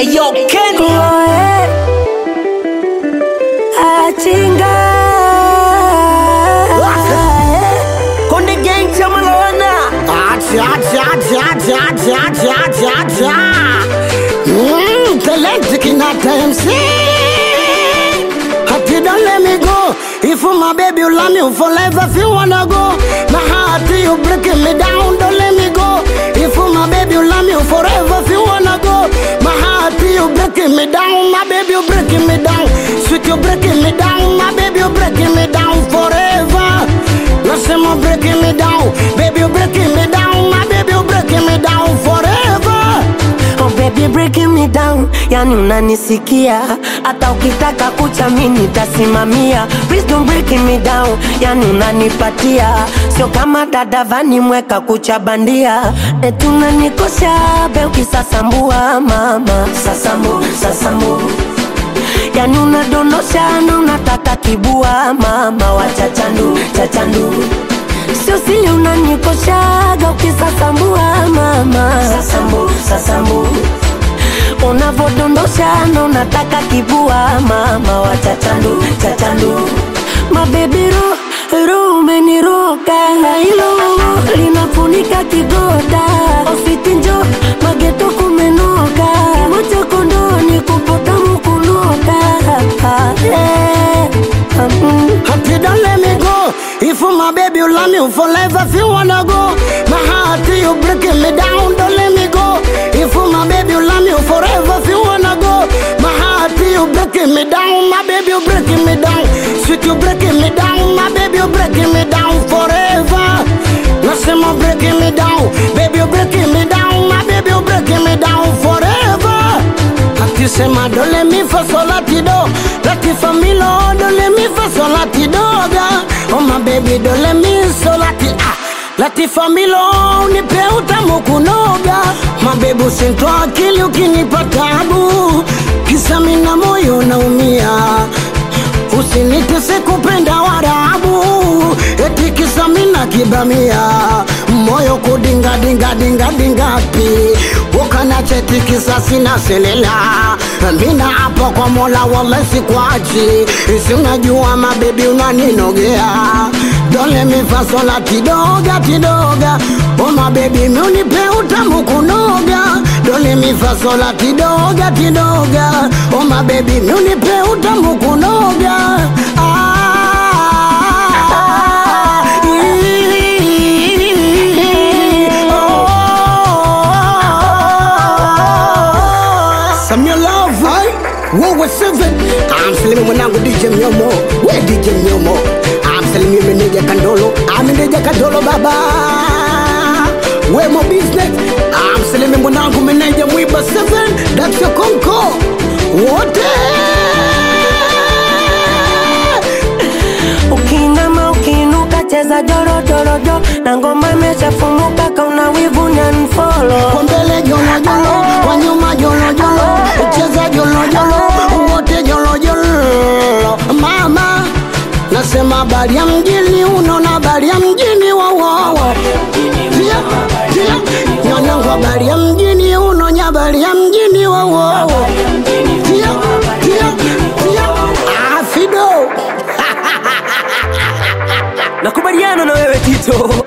Ayo Ken Achinga Konde gang chamalona Talent kinata MC. Happy don't let me go. If my baby you love me forever, if you wanna go, my heart you breaking me down. Don't let me go. If my baby you love me forever, if you wanna go, my heart you breaking me down. My baby you breaking me down. Sweet you breaking me down. My baby you breaking me down forever. Listen, you breaking me down. Baby you breaking me down. My baby you breaking me down forever. Oh baby breaking me down, yani unanisikia. Hata ukitaka kucha mimi nitasimamia. Please don't breaking me down, yani unanipatia. Sio kama dada vani mweka kucha bandia. Eti unanikosha be ukisasambua mama. Sasambu yani unadondosha na unataka kibua mama. Wachachandu sio sili unanikoshaga ukisasambua mama. Sasambu unavodondosha na unataka kibua mama. Wachachandu mabebi ro umeniroka. Hilo linafunika kigoda. Ofiti njo mageto kumenoka. Mocha kondoni kupota mukunoka. Happy don't let me go. If my baby you love me forever, if you wanna go, my heart you breaking me down. Don't let me go. If my baby you love me forever, if you wanna go, my heart you breaking me down. My baby you breaking me down. Sweet you breaking me down. My baby you breaking me down forever. Listen, you breaking me down. Baby you breaking me down. My baby you breaking me down forever. Akisema don't let me for solatido. Latifa milo don't let me for solatidoga. Oh my baby don't let me solati Latifa milo nipe utamu kunoga. My baby usintoa akili ukinipa tabu. Kisa mina moyo naumia. Usinitese kupenda warabu. Eti kisa mina kibamia. Moyo kudinga pi. Ukana cheti kisa sina selela. Mina hapa kwa mola wallahi sikuachi. Isi unajua mabebi unaninogea. Don't let me fa solatidoga. Oh my baby mi unipe utamu kunoga. Don't let me fa solatidoga. Oh my baby mi unipe utamu kunoga. Wowe 7 I'm selling mwanangu DJ Myomo. We DJ Myomo I'm selling you meneja Kandolo. I'm meneja Kandolo baba. We mo business I'm selling mwanangu meneja Mwiba 7. That's your konko. Wote ukinama ukinuka cheza joro. Na ngoma imeshafumuka kauna wivu ni unfollow. kwa mbele jolo kwa nyuma jolo ucheza jolo wote jolo mama. Nasema bali ya mjini unaona bali ya mjini wawawa. Tia nyanangwa bali ya mjini unonya bali ya mjini wawawa. Tia Afido Nakubaliana na wewe Tito.